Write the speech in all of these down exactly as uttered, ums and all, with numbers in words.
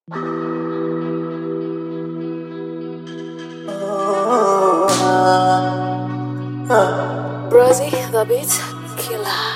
Rosie, the beat killer.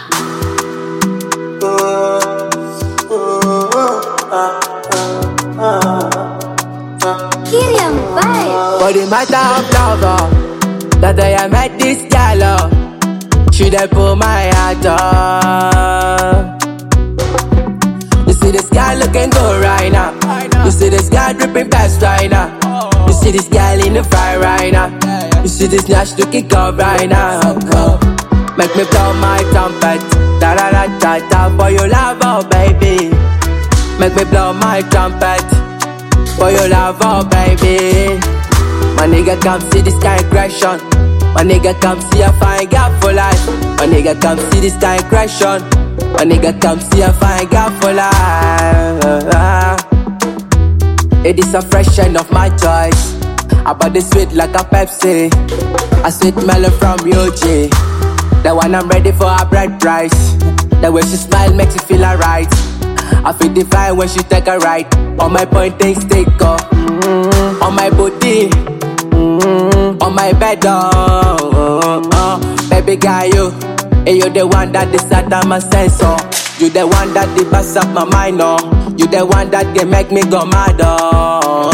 Killian vibe. For the matter of love, that day I met this gal, uh, she dey pull my heart up. You see this guy looking good right now. You see this guy dripping fast right now. You see this gal in the fire right now. You see this nash looking good right now. Make me blow my trumpet, da da da da da, for your love, oh baby. Make me blow my trumpet, for your love, oh baby. My nigga come see this kind of aggression. My nigga come see a fine girl for life. My nigga come see this kind of aggression. My nigga come see a fine girl for life. It is a fresh end of my choice. I bought this sweet like a Pepsi, a sweet melon from U G. The one I'm ready for a bright price. The way she smile makes you feel alright. I feel divine when she take a ride. On my pointing stick, oh. Mm-hmm. On my booty, mm-hmm. On my bed, oh, oh, oh. Baby girl, you, and you the one that decide on my sense, oh. You the one that the bust up my mind, oh. You the one that can make me go mad, oh.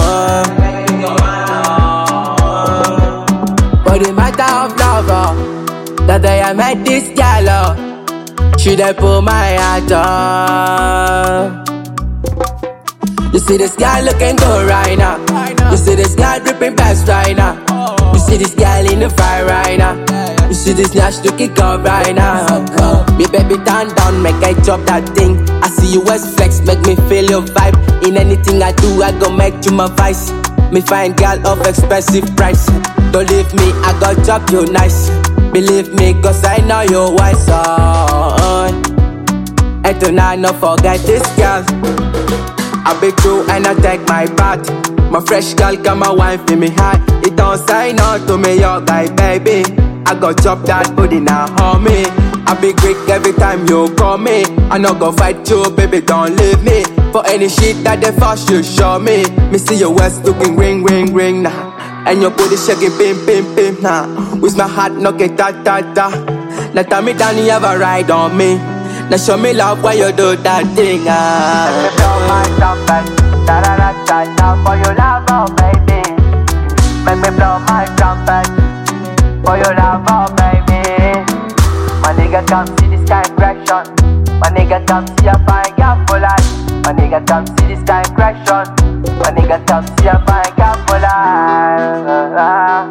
For the matter of love, oh. That day I met this gal, oh. She dey pull my heart up. You see this guy looking good right now. You see this guy dripping fast right now. You see this gal in the fire right now. You see this nash looking good right now. Me baby turn down, make I drop that thing. I see you West flex, make me feel your vibe. In anything I do, I go make you my vice. Me find gal of expensive price. Don't leave me, I go drop you nice. Believe me, cause I know you're wise on. And tonight, not forget this girl. I be true and I take my part. My fresh girl come and wine for me high. It don't say no to me, your guy, baby. I go chop that booty now, homie. I be quick every time you call me. I no go fight you, baby, don't leave me. For any shit that they force you show me. Me see your waist looking ring, ring, ring now. And your booty shaking, pim, pim, pim, nah. With my heart knocking, ta, ta, ta. Now tell me down, you ever ride on me. Now show me love while you do that thing, ah. Let me blow my trumpet, da, da, da, da, da, for your love, oh baby. Make me blow my trumpet, for your love, oh baby. My nigga come see this kind of aggression. My nigga come see a fine girl for life. My nigga come see this kind of aggression. My nigga come see a fine girl for life.